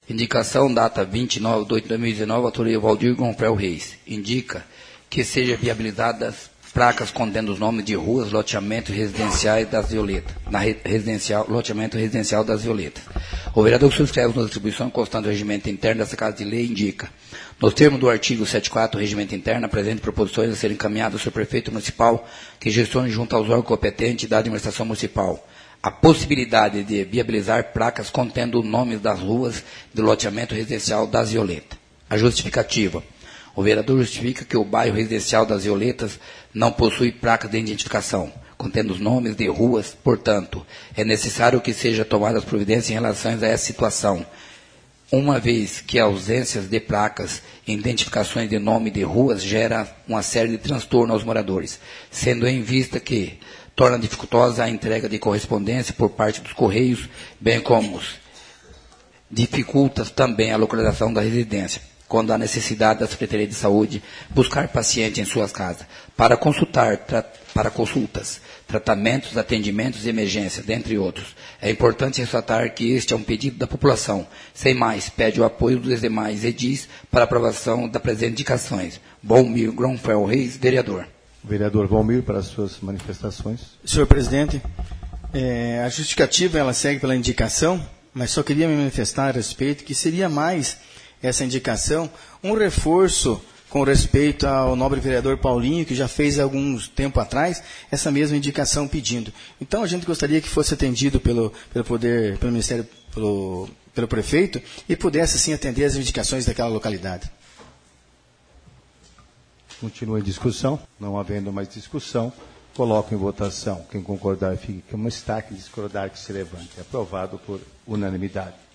Indicação, data 29 de 8 de 2019, autoria Valdir Gonfrel Reis. Indica que seja viabilizadas placas contendo os nomes de ruas, loteamento residenciais das Violetas, loteamento residencial das Violetas. O vereador que subscreve nas atribuições constantes do regimento interno dessa Casa de Lei indica, nos termos do artigo 74 do regimento interno, apresente proposições a serem encaminhadas ao seu prefeito municipal, que gestione junto aos órgãos competentes da administração municipal a possibilidade de viabilizar placas contendo nomes das ruas do loteamento residencial das Violetas. A justificativa. O vereador justifica que o bairro residencial das Violetas não possui placas de identificação, contendo os nomes de ruas, portanto, é necessário que sejam tomadas providências em relação a essa situação, uma vez que a ausência de placas e identificações de nome de ruas gera uma série de transtornos aos moradores, sendo em vista que torna dificultosa a entrega de correspondência por parte dos Correios, bem como dificulta também a localização da residência, quando há necessidade da Secretaria de Saúde buscar paciente em suas casas, para consultas, tratamentos, atendimentos de emergência, dentre outros. É importante ressaltar que este é um pedido da população. Sem mais, pede o apoio dos demais edis para aprovação das presentes indicações. Valmir Gonfrel Reis, vereador. Vereador Valmir, para as suas manifestações. Senhor presidente, a justificativa ela segue pela indicação, mas só queria me manifestar a respeito que seria mais essa indicação um reforço com respeito ao nobre vereador Paulinho, que já fez alguns tempo atrás essa mesma indicação pedindo. Então a gente gostaria que fosse atendido pelo Ministério, pelo prefeito, e pudesse sim atender as indicações daquela localidade. Continua em discussão. Não havendo mais discussão, coloco em votação. Quem concordar fique como está, quem discordar que se levante. Aprovado por unanimidade.